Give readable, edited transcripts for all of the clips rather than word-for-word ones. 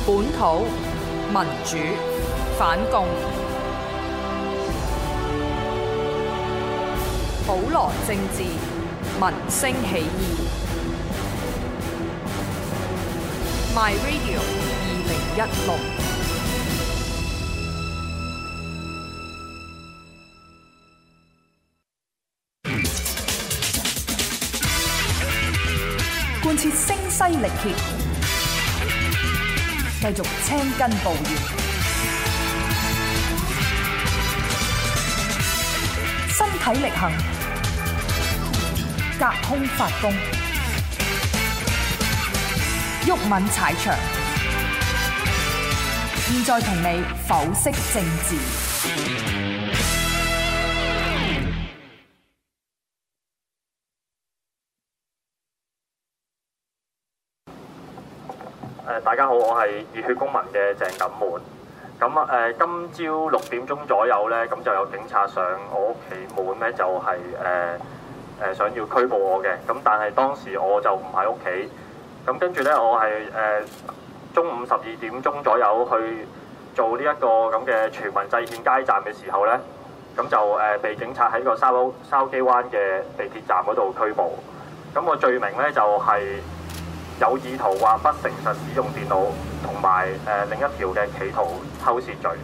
本土民主反共，普羅政治民聲起義。My Radio 2016。貫徹聲嘶力竭，繼續青筋暴現，身體力行，隔空發功，毓民踩場。現在同你剖析政治。 大家好，我係熱血公民嘅鄭錦滿。咁今朝6點鐘左右咧，咁就有警察上我屋企門咧，就係想要拘捕我嘅。咁但係當時我就唔喺屋企。咁跟住咧，我係中午12點鐘左右去做呢一個咁嘅全民制憲街站嘅時候咧，咁就被警察喺個筲箕灣嘅地鐵站嗰度拘捕。咁個罪名咧就係有意圖或不誠實使用電腦，同埋另一條嘅企圖偷竊罪。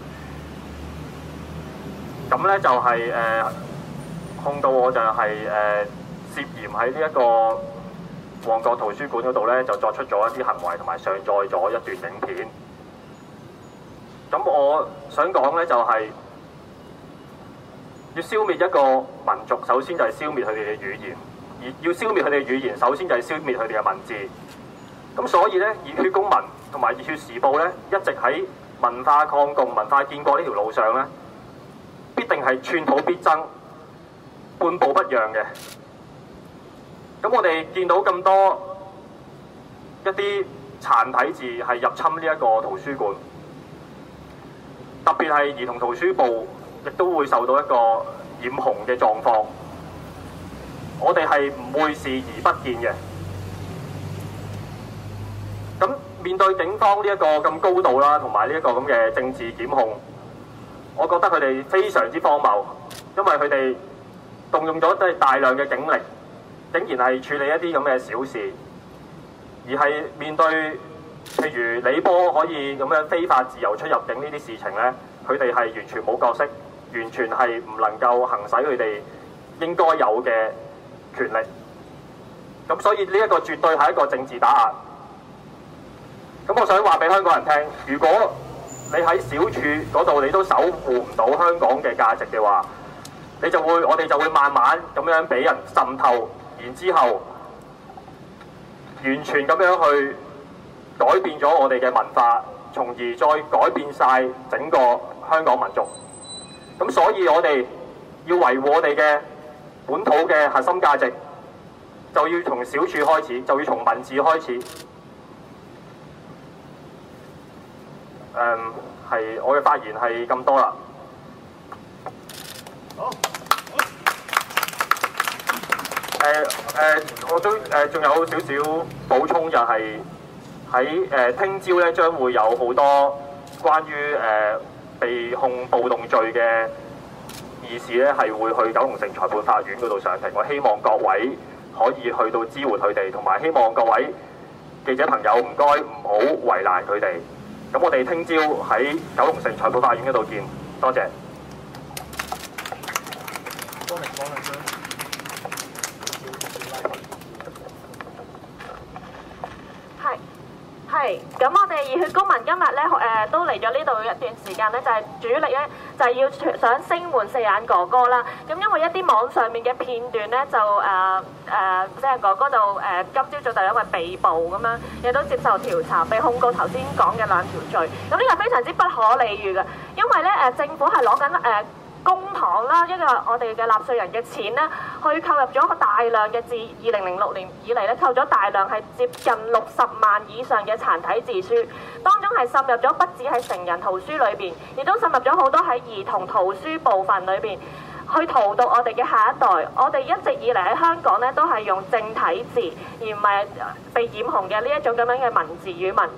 咁咧就係控告我就係涉嫌喺呢一個旺角圖書館嗰度咧，就作出咗一啲行為，同埋上載咗一段影片。咁我想講咧就係要消滅一個民族，首先就係消滅佢哋嘅語言，而要消滅佢哋嘅語言，首先就係消滅佢哋嘅文字。咁所以咧，熱血公民同埋熱血時報咧，一直喺文化抗共、文化建國呢條路上咧，必定係寸土必爭、半步不讓嘅。咁我哋見到咁多一啲殘體字係入侵呢一個圖書館，特別係兒童圖書部，亦都會受到一個染紅嘅狀況。我哋係唔會視而不見嘅。咁面對警方呢一個咁高度啦，同埋呢一個咁嘅政治檢控，我覺得佢哋非常之荒謬，因為佢哋動用咗大量嘅警力，竟然係處理一啲咁嘅小事，而係面對譬如李波可以咁樣非法自由出入境呢啲事情咧，佢哋係完全冇角色，完全係唔能夠行使佢哋應該有嘅權力。咁所以呢一個絕對係一個政治打壓。咁我想話俾香港人聽，如果你喺小處嗰度你都守護唔到香港嘅價值嘅話，我哋就會慢慢咁樣俾人滲透，然之後完全咁樣去改變咗我哋嘅文化，從而再改變晒整個香港民族。咁所以我哋要維護我哋嘅本土嘅核心價值，就要從小處開始，就要從文字開始。係我嘅發言係咁多啦。好。我都仲有少少補充，就係喺聽朝咧將會有好多關於被控暴動罪嘅議事咧，係會去九龍城裁判法院嗰度上庭。我希望各位可以去到支援佢哋，同埋希望各位記者朋友唔該唔好為難佢哋。咁我哋聽朝喺九龍城裁判法院嗰度見，多謝。 係，咁我哋熱血公民今日咧都嚟咗呢度一段時間咧，就係主力咧就係要想聲援四眼哥哥啦。咁因為一啲網上面嘅片段咧，就四眼哥哥就今朝早就因為被捕咁樣，亦都接受調查，被控告頭先講嘅2條罪。咁呢個非常之不可理喻嘅，因為咧政府係攞緊公帑啦，一個我哋嘅納稅人嘅錢咧，去購入咗大量嘅自2006年以嚟咧，購咗大量係接近60萬以上嘅殘體字書，當中係滲入咗不止喺成人圖書裏邊，亦都滲入咗好多喺兒童圖書部分裏邊，去荼毒我哋嘅下一代。我哋一直以嚟喺香港咧，都係用正體字，而唔係被染紅嘅呢一種咁樣嘅文字語文。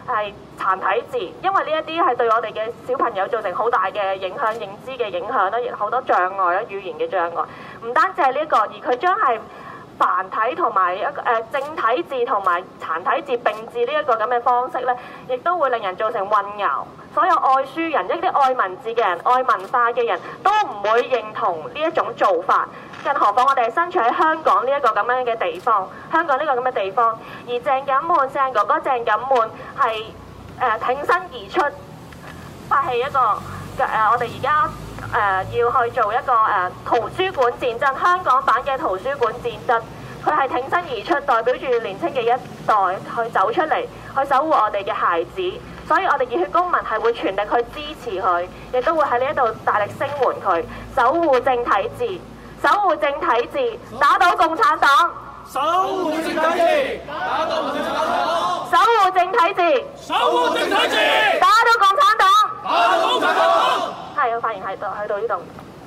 係殘體字，因為呢一啲係對我哋嘅小朋友造成好大嘅影響、認知嘅影響啦，亦好多障礙啦，語言嘅障礙。唔單止係呢個，而佢將係繁體同埋正體字同埋殘體字並置呢一個咁嘅方式咧，亦都會令人造成混淆。所有愛書人、一啲愛文字嘅人、愛文化嘅人都唔會認同呢一種做法。更何況我哋係身處喺香港呢一個咁樣嘅地方，香港呢個咁嘅地方，而鄭錦滿四眼哥哥鄭錦滿係挺身而出，發起一個我哋而家要去做一個圖書館戰爭，香港版嘅圖書館戰爭。佢係挺身而出，代表住年輕嘅一代去走出嚟，去守護我哋嘅孩子。所以我哋熱血公民係會全力去支持佢，亦都會喺呢一度大力聲援佢，守護正體字。守護正體字，打倒共產黨。 守護正體字，打倒共產黨。 守護正體字， 守護正體字， 打倒共產黨。 打倒共產黨。 係，我發言係去到呢度。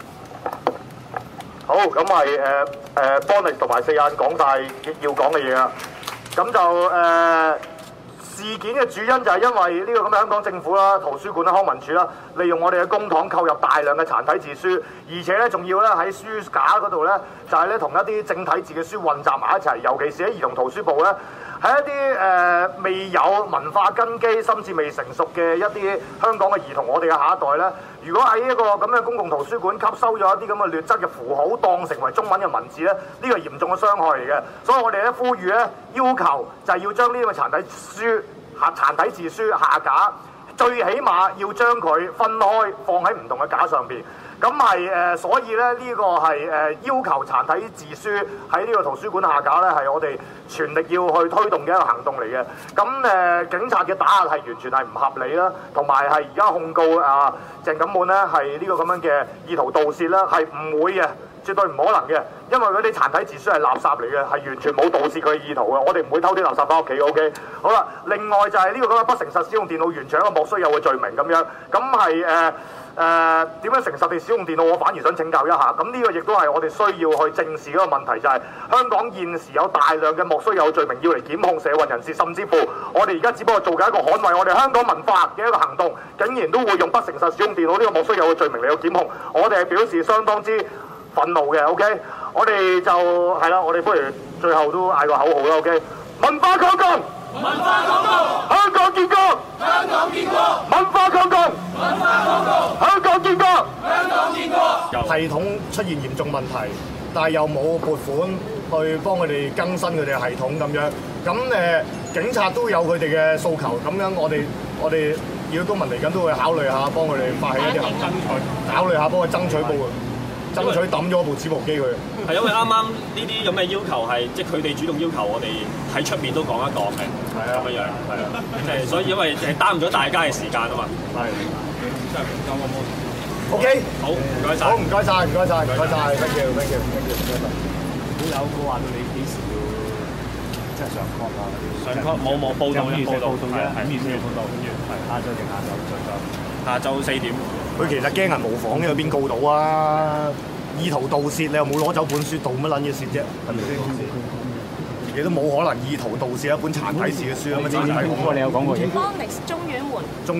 好，咁係Bonix同埋四眼講晒要講嘅嘢啦。咁就事件嘅主因就係因為呢個咁嘅香港政府啦、圖書館啦、康文署啦，利用我哋嘅公帑購入大量嘅殘體字書，而且咧仲要咧喺書架嗰度咧，就係咧同一啲正體字嘅書混雜埋一齊，尤其是喺兒童圖書部咧，喺一啲未有文化根基、心智未成熟嘅一啲香港嘅兒童，我哋嘅下一代咧，如果喺一個咁嘅公共圖書館吸收咗一啲咁嘅劣質嘅符號，當成為中文嘅文字咧，呢個係嚴重嘅傷害嚟嘅。所以我哋咧呼籲咧，要求就係要將呢啲咁嘅殘體字書下架，最起碼要將佢分開放喺唔同嘅架上邊。咁係所以咧呢個係要求殘體字書喺呢個圖書館下架咧，係我哋全力要去推動嘅一個行動嚟嘅。咁警察嘅打壓係完全係唔合理啦，同埋係而家控告鄭錦滿咧係呢個咁樣嘅意圖盜竊啦，係唔會嘅，絕對唔可能嘅，因為嗰啲殘體字書係垃圾嚟嘅，係完全冇盜竊佢嘅意圖嘅。我哋唔會偷啲垃圾翻屋企嘅。OK， 好啦，另外就係呢個咁嘅不誠實使用電腦，完全一個莫須有嘅罪名咁樣。咁係點樣誠實地使用電腦？我反而想請教一下。咁呢個亦都係我哋需要去正視嗰個問題，就係香港現時有大量嘅莫須有罪名要嚟檢控社運人士，甚至乎我哋而家只不過做緊一個捍衛我哋香港文化嘅一個行動，竟然都會用不誠實使用電腦呢個莫須有嘅罪名嚟去檢控，我哋係表示相當之憤怒嘅。OK， 我哋就係啦，我哋不如最後都嗌個口號啦。OK， 文化抗共， 文化抗共， 香港建國， 香港建國， 文化抗共， 文化抗共， 香港建國， 香港建國。 系統出現嚴重問題，但係又冇撥款去幫佢哋更新佢哋嘅系統咁樣。咁警察都有佢哋嘅訴求，咁樣我哋如果公民嚟緊都會考慮下幫佢哋發起一啲行動，考慮下幫佢爭取爭取抌咗部紙報機佢。 係因為啱啱呢啲咁嘅要求係，即係佢哋主動要求我哋喺出面都講一講嘅，係啊咁樣，係啊，即係所以因為耽誤咗大家嘅時間啊嘛。係。OK， 好，唔該晒。 好，唔該晒，thank you。 會有冇話到你幾時要即係上課啊？ 上課冇報道嘅，報道啫，係面書報道，跟住係下晝定下晝？ 下晝4點。 佢其實驚人模仿，有邊告到啊？意圖盜竊，你又冇攞走本書，盜乜撚嘢竊啫？係咪先？你都冇可能意圖盜竊一本殘體字嘅書啊！乜殘體講過？你有講過嘢 Bonix 中遠門。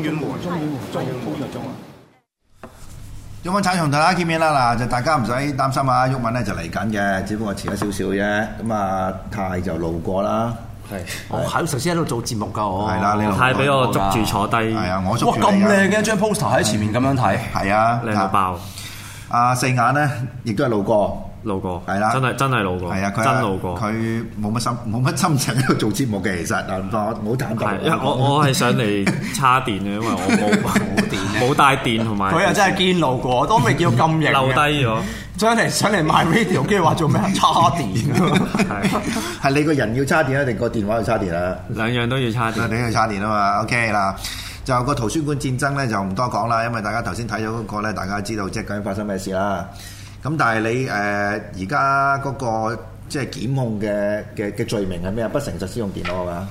毓民踩場同大家見面啦！嗱，就大家唔使擔心啊，毓民咧就嚟緊嘅，只不過遲咗少少啫。咁啊，泰就路過啦。 係，我喺頭先喺度做節目㗎，我係啦，你泰俾我捉住坐低。 係啊，我捉住你。 哇，咁靚嘅一張 poster 喺前面咁樣睇。 係啊， 靚到爆。 四眼咧，亦都係路過。 路過係啦， 真係路過。係啊，真路過。 佢冇乜心情喺度做節目嘅，其實唔好坦白。 因為我係上嚟叉電嘅，因為我冇帶電同埋。 佢又真係堅路過，都未叫咁型。 漏低咗。 上嚟賣 radio，跟住話做咩啊？叉電。 係你個人要叉電啊，定個電話要叉電啊？ 兩樣都要叉電。 你要叉電啊嘛。OK 嗱，就個圖書館戰爭咧就唔多講啦，因為大家頭先睇咗嗰個咧，大家知道即係究竟發生咩事啦。咁但係你而家嗰個即係檢控嘅罪名係咩啊？不誠實使用電腦係嘛？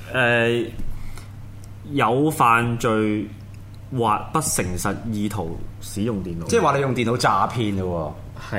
有犯罪或不誠實意圖使用電腦， 即係話你用電腦詐騙嘞喎。 係，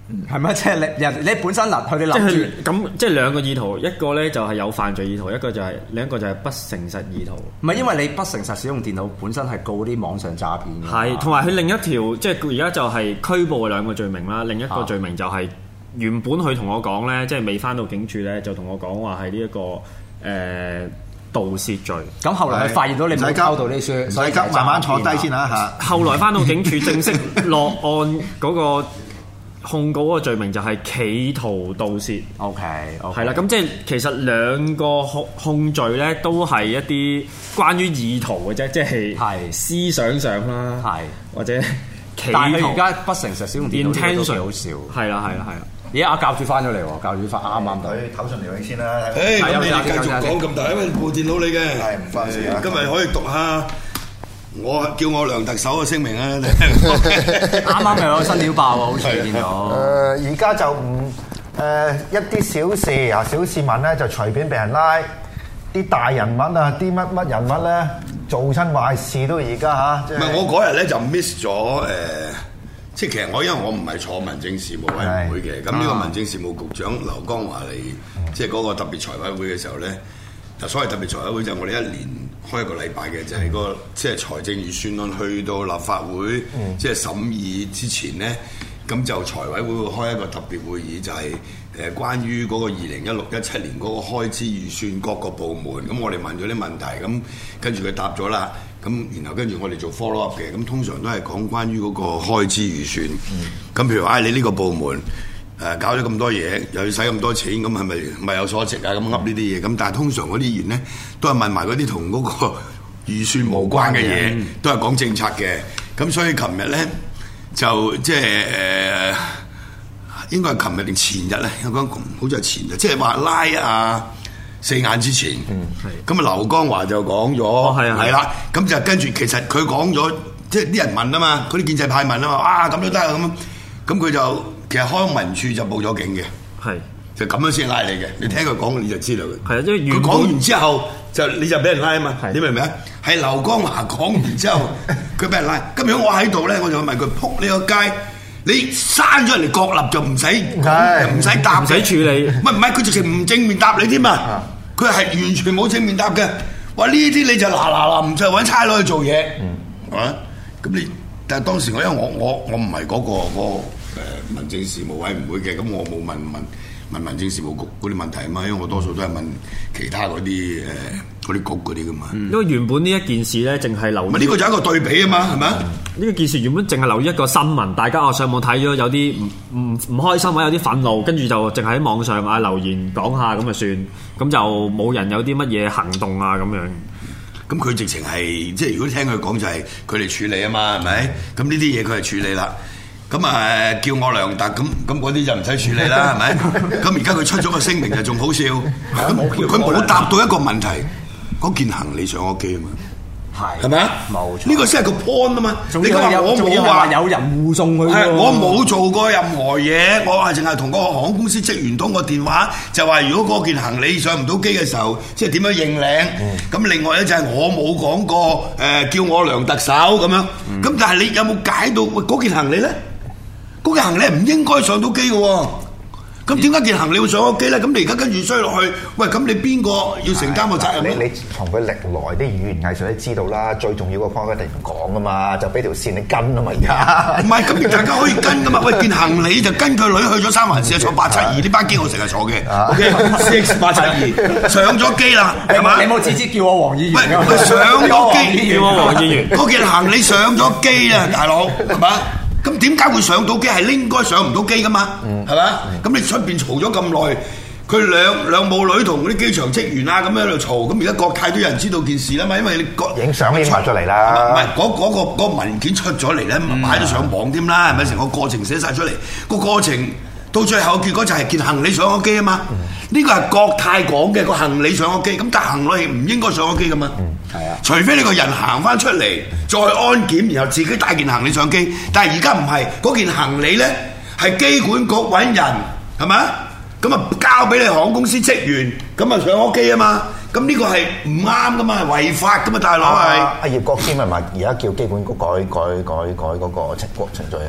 係咪？即係你本身佢哋即係諗住咁，即係兩個意圖，一個咧就係有犯罪意圖，另一個就係不誠實意圖。 唔係因為你不誠實使用電腦，本身係告啲網上詐騙嘅。 係，同埋佢另一條，即係佢而家就係拘捕兩個罪名啦。另一個罪名就係原本佢同我講咧，即係未翻到警署咧，就同我講話係呢一個盜竊罪。 咁後來佢發現到你冇偷到啲書， 所以急慢慢坐低先啦嚇。 後來翻到警署正式落案嗰個控告嗰個罪名就係企圖盜竊。 OK， 係啦，咁即係其實兩個控罪咧都係一啲關於意圖嘅啫，即係思想上啦，或者企圖。 但係佢而家不誠實使用電腦都幾好笑。 係啦。 而家教主翻咗嚟喎，教主翻啱佢唞順條氣先啦。 咁你繼續講咁大，因為部電腦你嘅。 係唔關事啊。 今日可以讀下叫我梁特首嘅聲明啊！ 啱有新料爆喎，好似見到。 而家就唔一啲小事啊，小市民咧就隨便被人拉，啲大人物啊，啲乜人物咧做親壞事都而家嚇。 唔係我嗰日咧就 miss 咗即係其實因為我唔係坐民政事務委員會嘅，咁呢個民政事務局長劉江華嚟，即係嗰個特別財委會嘅時候咧，就所謂特別財委會就係我哋一年開一個禮拜嘅，就係個即係財政預算案去到立法會即係審議之前咧，咁就財委會會開一個特別會議，就係關於嗰個2016-17年嗰個開支預算各個部門，咁我哋問咗啲問題，咁跟住佢答咗啦。咁然後跟住我哋做 follow up 嘅，咁通常都係講關於嗰個開支預算。咁譬如話，你呢個部門搞咗咁多嘢，又要使咁多錢，咁係咪咪有所值啊？咁噏呢啲嘢，咁但係通常嗰啲議員咧，都係問埋嗰啲同嗰個預算無關嘅嘢，都係講政策嘅。咁所以琴日咧就即係應該係琴日定前日咧，有講好似係前日，即係話拉四眼之前，咁劉江華就講咗，係啦，咁就跟住其實佢講咗，即係啲人問啊嘛，嗰啲建制派問啊嘛，咁都得啊咁佢就其實康文署就報咗警嘅，就咁樣先拉你嘅，你聽佢講你就知道嘅。係啊，因為佢講完之後你就俾人拉啊嘛，你明唔明啊？係劉江華講完之後，佢俾人拉。咁如果我喺度咧，我就問佢撲你個街。你刪咗人哋國立就唔使答，唔使處理。唔係佢直情唔正面答你添嘛？佢係完全冇正面答嘅。話呢啲你就嗱唔就揾差佬去做嘢，係嘛？咁你但係當時因為我唔係嗰個民政事務委員會嘅，咁我冇問民政事務局嗰啲問題啊嘛，因為我多數都係問其他嗰啲局嗰啲噶嘛。 因為原本呢一件事咧，淨係留意。 呢個就係一個對比啊嘛，係咪？ 呢個件事原本淨係留意一個新聞，大家上網睇咗有啲唔開心或者有啲憤怒，跟住就淨係喺網上留言講下咁就算，咁就冇人有啲乜嘢行動啊咁樣。 咁佢直情係即係如果聽佢講就係佢哋處理啊嘛，係咪？咁呢啲嘢佢係處理啦。咁叫我梁特咁嗰啲就唔使處理啦，係咪？咁而家佢出咗個聲明就仲好笑，佢冇答到一個問題，嗰件行李上咗機啊嘛。係咪啊？冇錯，呢個先係個 point 啊嘛！你講話我冇話有人護送佢， 我冇做過任何嘢，我係淨係同個航空公司職員通個電話，就話如果嗰件行李上唔到機嘅時候，即係點樣認領。咁另外咧就係我冇講過叫我梁特首咁樣。咁但係你有冇解到嗰件行李咧？嗰件行李係唔應該上到機嘅喎。咁點解件行李會上咗機咧？咁你而家跟住追落去，喂，咁你邊個要承擔個責任？ 你從佢歷來啲語言藝術都知道啦，最重要個 point 一定唔講噶嘛，就俾條線你跟啊嘛而家。 唔係，咁大家可以跟噶嘛？喂，件行李就跟佢女去咗三藩市坐872呢班機，我成日坐嘅。OK，CX872上咗機啦，係嘛？ 你冇次次叫我黃議員。 喂，上咗機， 叫我黃議員。 嗰件行李上咗機啊，大佬，係嘛？咁點解會上到機？係應該上唔到機噶嘛？係嘛？咁你出邊嘈咗咁耐，佢兩母女同嗰啲機場職員啊咁樣喺度嘈，咁而家國泰都有人知道件事啦嘛，因為你影相已經發出嚟啦。 唔係嗰個文件出咗嚟咧，擺咗上網添啦，係咪？成個過程寫晒出嚟，個過程到最後結果就係件行李上咗機啊嘛。呢個係國泰講嘅個行李上咗機，咁但係行李唔應該上咗機噶嘛。係啊，除非你個人行翻出嚟再安檢，然後自己帶件行李上機。但係而家唔係，嗰件行李咧係機管局揾人係咪？咁啊交俾你航空公司職員，咁啊上咗機啊嘛。咁呢個係唔啱噶嘛，係違法噶嘛，大佬係。 阿葉國謙係咪而家叫機管局改嗰個程序啊？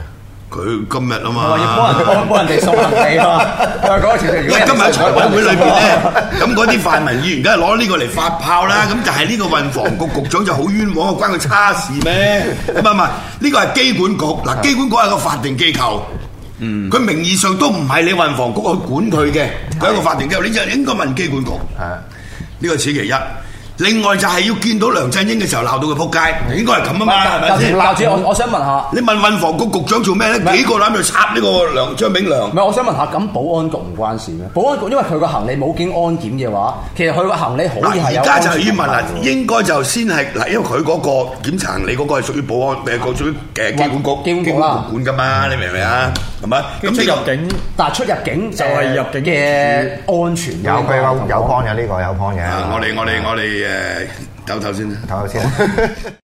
佢今日啊嘛， 話要幫人哋送行李啊！嗰個條因為今日喺財委會裏邊咧，咁嗰啲泛民議員梗係攞呢個嚟發炮啦。咁就係呢個運房局局長就好冤枉啊，關佢叉事咩？唔係，呢個係機管局嗱，機管局係個法定機構，佢名義上都唔係你運房局去管佢嘅，佢係一個法定機構，你就應該問機管局。呢個此其一。另外就係要見到梁振英嘅時候鬧到佢撲街，應該係咁啊嘛，係咪先？ 鬧住我想問下， 你問運房局局長做咩咧？幾個諗住插呢個張炳良？ 唔係，我想問下，咁保安局唔關事咩？保安局因為佢個行李冇經安檢嘅話，其實佢個行李可以係有。而家就要問啦，應該就先係嗱，因為佢嗰個檢查行李嗰個係屬於保安屬於機管局管㗎嘛，你明唔明啊？係咪？咁出入境，但係出入境就係入境嘅安全有幫嘅呢個有幫嘅。 我哋。唞唞先。